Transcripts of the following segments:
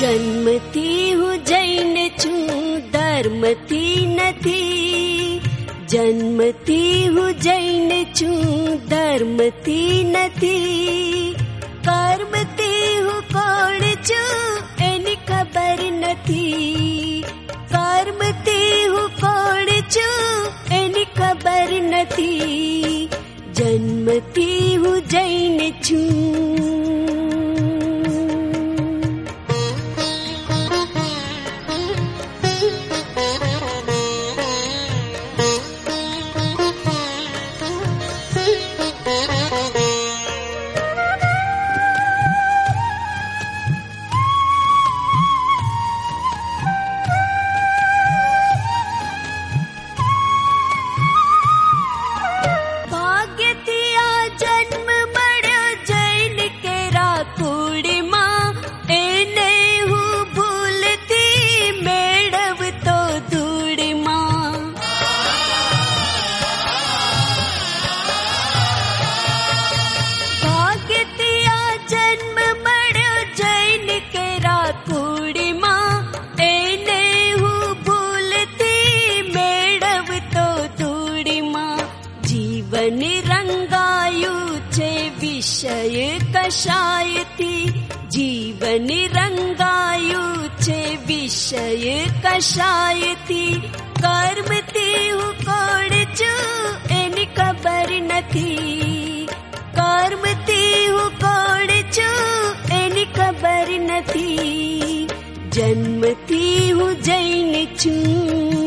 જન્મથી હું જૈન છું, ધર્મથી નથી. જન્મથી હું જૈન છું, ધર્મથી નથી. કર્મથી હું કોણ છું એની ખબર નથી. કર્મથી હું કોણ છું એની ખબર નથી. જન્મથી હું જૈન છું. જીવન રંગાયું છે વિષય કશાયથી. કર્મથી હું કોણ છું એની ખબર નથી. કર્મથી હું કોણ છું એની ખબર નથી. જન્મથી હું જૈન છું.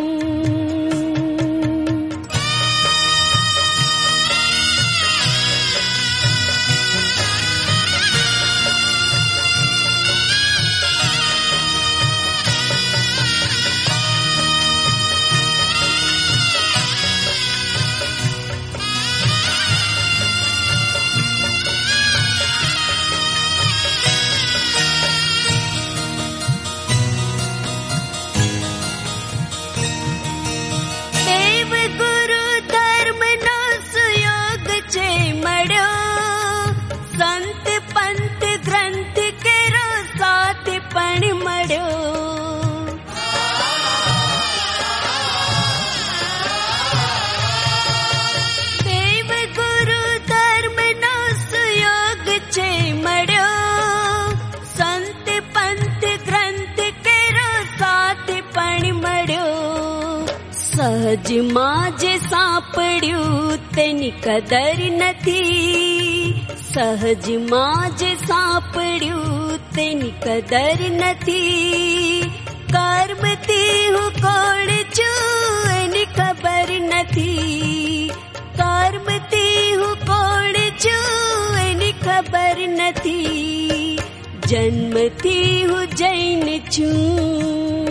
સહજમાં જે સાંપડ્યું તેની કદર નથી. સહજમાં જે સાંપડ્યું તેની કદર નથી. કર્મથી હું કોણ છું એની ખબર નથી. કર્મથી હું કોણ છું એની ખબર નથી. જન્મથી હું જૈન છું.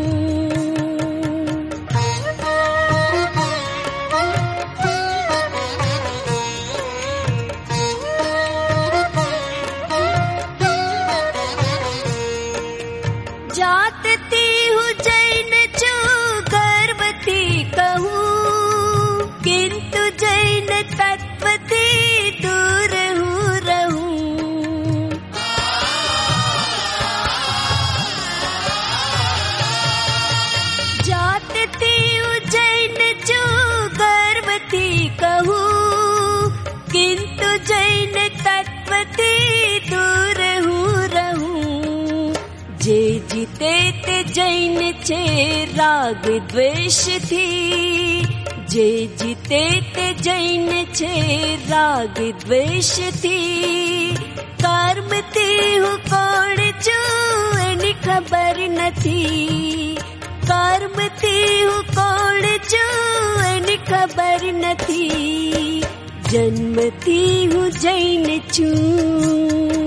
જીતે તે જૈન છે રાગ દ્વેષથી. જે જીતે તે જૈન છે રાગ દ્વેષથી. કર્મથી હું કોણ છું એની ખબર નથી. કર્મથી હું કોણ છું એની ખબર નથી. જન્મથી હું જૈન છું.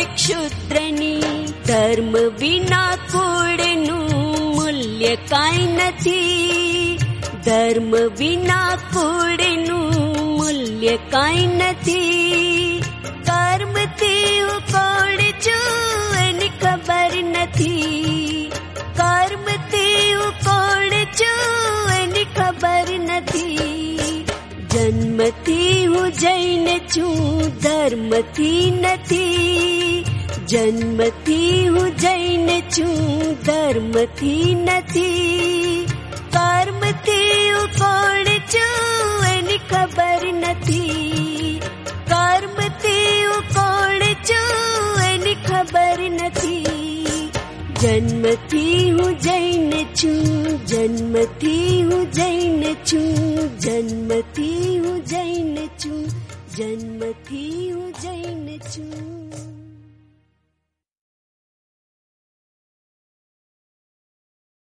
क्षुद्રની ધર્મ વિના કુળનું મૂલ્ય કાંઈ નથી. ધર્મ વિના કુળનું મૂલ્ય કાંઈ નથી. કર્મથી હું કોણ છું એની ખબર નથી. કર્મથી હું કોણ છું એની ખબર નથી. જન્મથી હું જૈન છું ધર્મથી નથી. જન્મથી હું જૈન છું ધર્મથી નથી. કર્મથી હું કોણ છું એની ખબર નથી. કર્મથી હું કોણ છું એની ખબર નથી. જન્મથી હું જૈન છું. જન્મથી હું જૈન છું. જન્મથી હું જૈન છું. જન્મથી હું જૈન છું.